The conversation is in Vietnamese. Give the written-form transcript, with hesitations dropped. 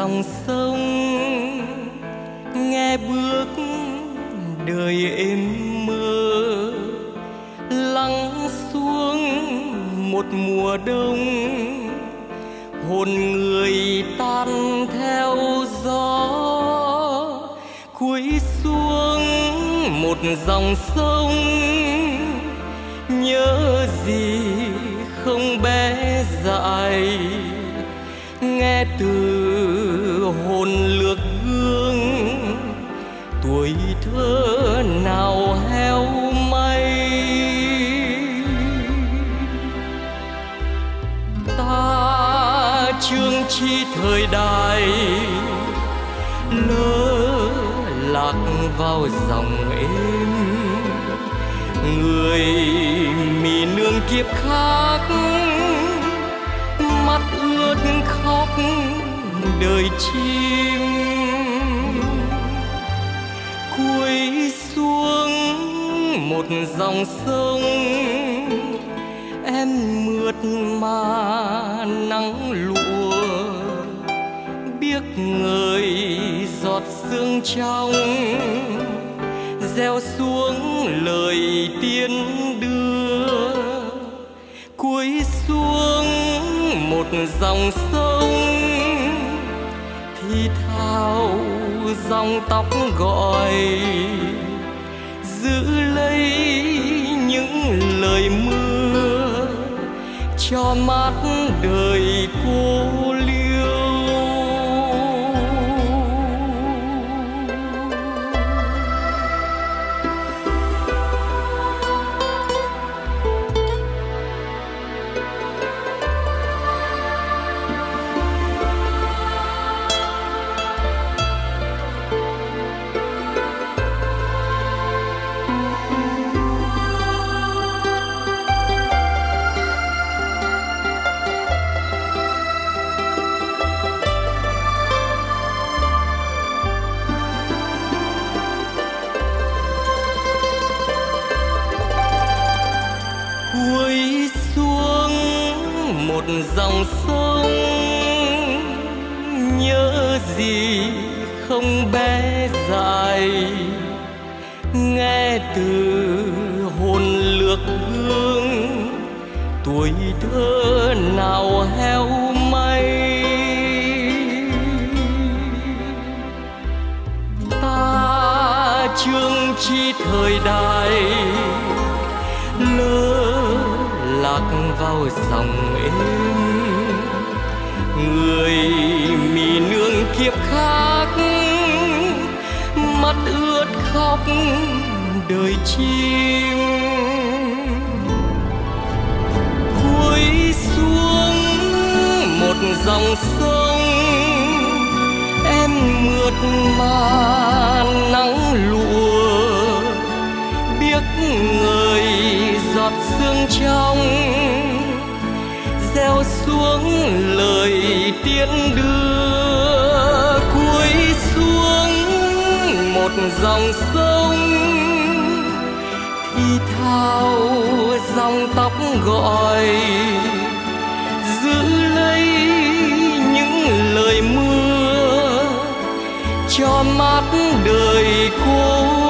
dòng sông, nghe bước đời êm mơ, lắng xuống một mùa đông, hồn người tan theo gió, cúi xuống một dòng sông, nhớ gì không bé dại, nghe từ hồn lược gương, tuổi thơ nào heo may. Ta chương chi thời đại, lỡ lạc vào dòng êm, người mì nương kiếp khác, mắt ướt khóc đời chim. Cúi xuống một dòng sông, em mượt mà nắng lụa, biếc ngời giọt sương trong, gieo xuống lời tiên đưa. Cúi xuống một dòng sông, thì thào dòng tóc gọi, giữ lấy những lời mưa cho mát đời cô liêu. Cúi xuống một dòng sông, nhớ gì không bé dại, nghe từ hồn lược gương, tuổi thơ nào heo may. Ta chương chi thời đại, lỡ lạc vào dòng êm, người mì nương kiếp khác, mắt ướt khóc đời chim. Cúi xuống một dòng sông, em mượt mà nắng lụa, biếc ngời giọt sương trong, gieo xuống lời tiên đưa. Cúi xuống một dòng sông, thì thào dòng tóc gọi, giữ lấy những lời mưa cho mát đời cô